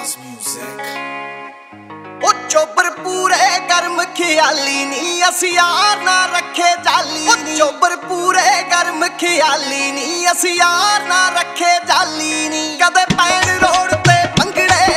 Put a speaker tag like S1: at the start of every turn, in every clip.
S1: house music.
S2: ओ चोबर पूरे गर्म ख्याली नी असी यार ना रखे जाली। ओ चोबर पूरे गर्म ख्याली नी असी यार ना रखे जाली नी। कदे पैन रोड पे भंगड़े,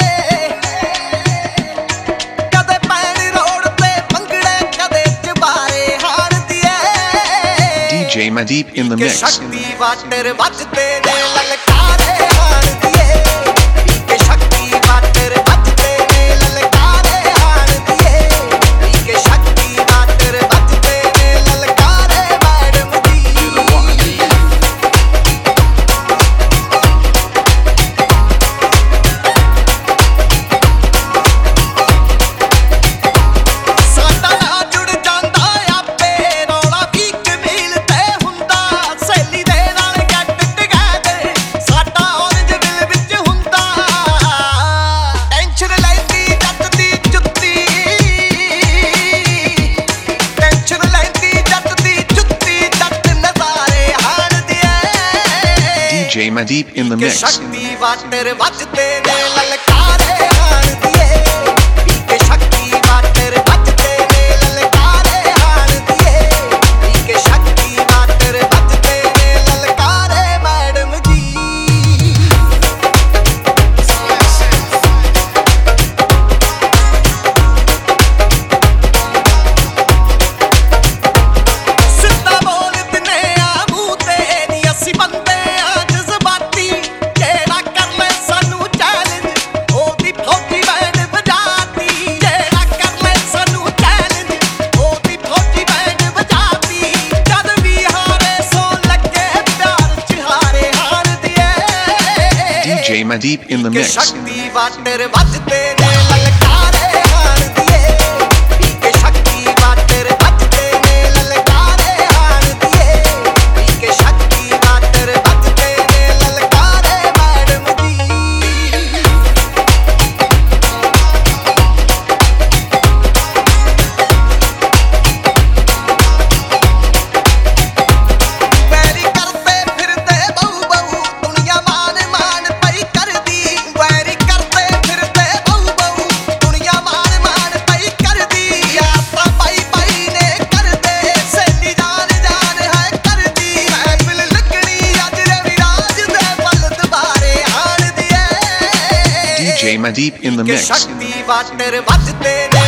S2: कदे पैन रोड पे भंगड़े, कदे चबारे हार दिए।
S3: DJ Mandeep in the mix.
S2: शक्ति वाटर बजते ने ललकारे हार दिए। के शक्ति वाटर बजते ने ललकारे हार दिए। के शक्ति वाटर बजते ने ललकारे मैडम जी। साडा ना जुड़ जांदा आपे रौला भी कमील ते हुंदा। सहेली दे नाल गट टगैदर साडा ऑरेंज दिल विच हुंदा। टेंशन लैंदी जट दी जुत्ती, टेंशन लैंदी जट दी जुत्ती, जट नज़ारे हार दिए।
S3: DJ Mandeep in the
S2: के
S3: mix.
S2: शक्ति वाटर बजते ने ललकारे हार दिए। के शक्ति वाटर बजते ने ललकारे हार दिए। के शक्ति वाटर बजते ने ललकारे मैडम जी। सिद्धा बोल दिने आ मूंह ते नी असी बंदे आ जज्बाती। जेड़ा कर ले सानू चैलेंज ओदी फौजी बैंड बजाती। जेड़ा कर ले सानू चैलेंज ओदी फौजी बैंड बजाती। जद भी हारे सो लगे प्यार चिहारे हार दिए।
S3: DJ Mandeep in the
S2: के
S3: mix.
S2: शक्ति वाटर बजते ने ललकारे हार दिए। के शक्ति वाटर बजते ने ललकारे हार दिए। के शक्ति वाटर बजते ने ललकारे मैडम जी। वैरी करते फिरते बहु बहु दुनिया मान मान पई करदी। वैरी करते फिरते बहु बहु दुनिया मान मान पई करदी। यात्रा पाई पाई ने करदे सहेली जान जान है करदी। महफिल लगनी अज रविराज दे पल दुबारे हार दिए।
S3: DJ Mandeep in the
S2: के
S3: mix.
S2: शक्ति वाटर बजते ने